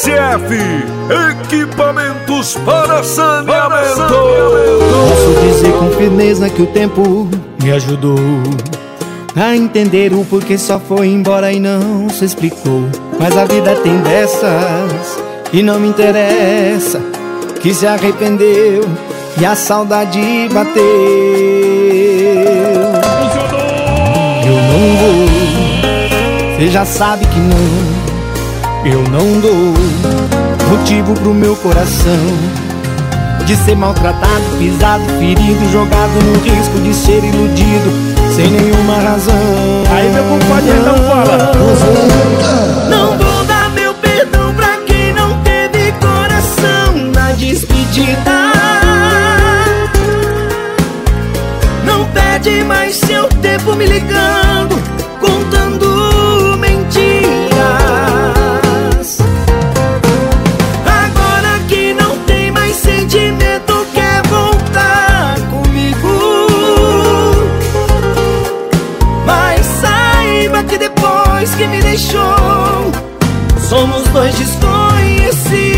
SF, equipamentos para saneamento. Posso dizer com firmeza que o tempo me ajudou a entender o porquê só foi embora e não se explicou. Mas a vida tem dessas e não me interessa que se arrependeu e a saudade bateu. Eu não vou, cê já sabe que não. Eu não dou motivo pro meu coração de ser maltratado, pisado, ferido, jogado no risco de ser iludido sem nenhuma razão. Aí meu compadre não fala. Não vou dar meu perdão pra quem não teve coração na despedida. Não perde mais seu tempo me ligando, contando mentiras. Agora que não tem mais sentimento, quer voltar comigo. Mas saiba que depois que me deixou, somos dois desconhecidos.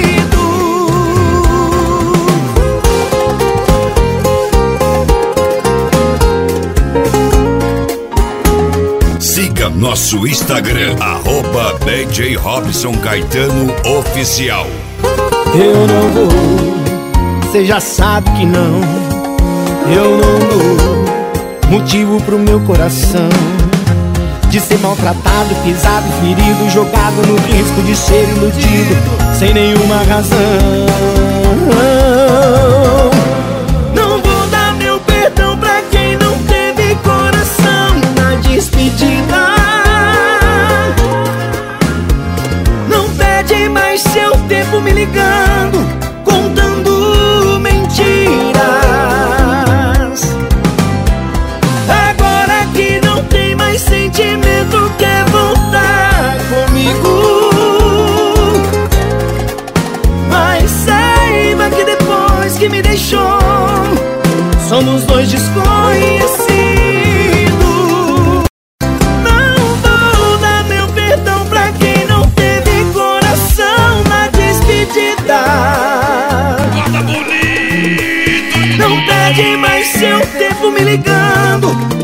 Siga nosso Instagram, @DJ Robson Caetano Oficial. Eu não vou, cê já sabe que não. Eu não dou motivo pro meu coração de ser maltratado, pisado, ferido, jogado no risco de ser iludido sem nenhuma razão. Não vou dar meu perdão pra quem não teve coração na despedida. Não perde mais seu tempo me ligando, contando mentiras. Agora que não tem mais sentimento, quer voltar comigo. Mas saiba que depois que me deixou, somos dois desconhecidos. Não vou dar meu perdão pra quem não teve coração na despedida. Não perde mais seu tempo me ligando,